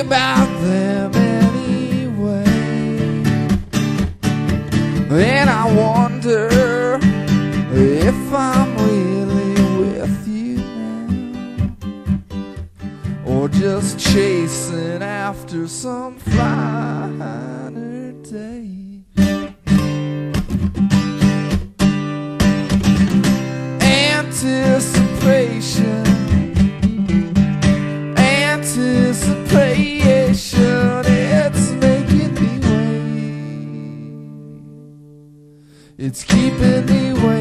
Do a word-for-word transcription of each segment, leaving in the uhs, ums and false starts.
about them anyway. And I wonder if I'm really with you now, or just chasing after some finer day. Anticipation, anticipation, it's making me wait. It's keeping me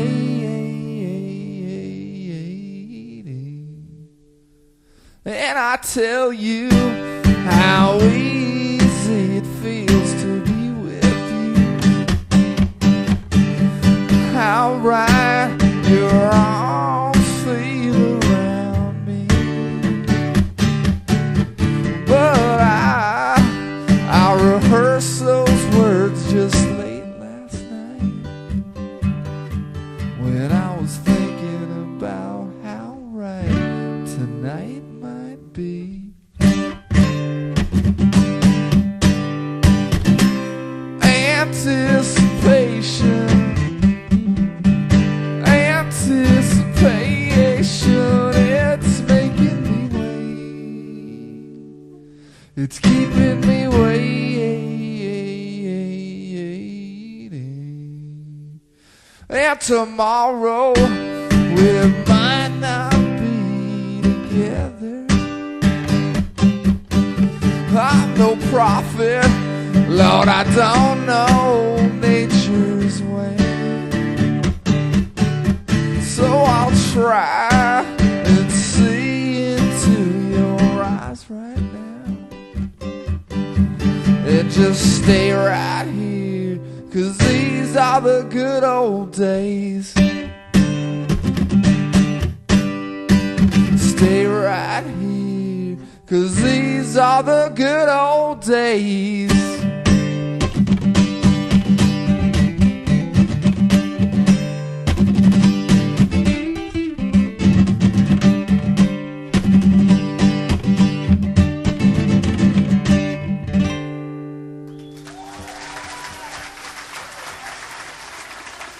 waiting. And I tell you how easy it feels to be with you, how right your arms feel around me. But I, I rehearsed those words just late last night, when I was thinking about how right tonight might be. Anticipation, anticipation, it's making me wait. It's keeping me waiting. And tomorrow we might not be together. I'm no prophet, Lord, I don't know nature's way. So I'll try and see into your eyes right now, and just stay right here, 'cause these are the good old days. Stay right here, 'cause these are the good old days.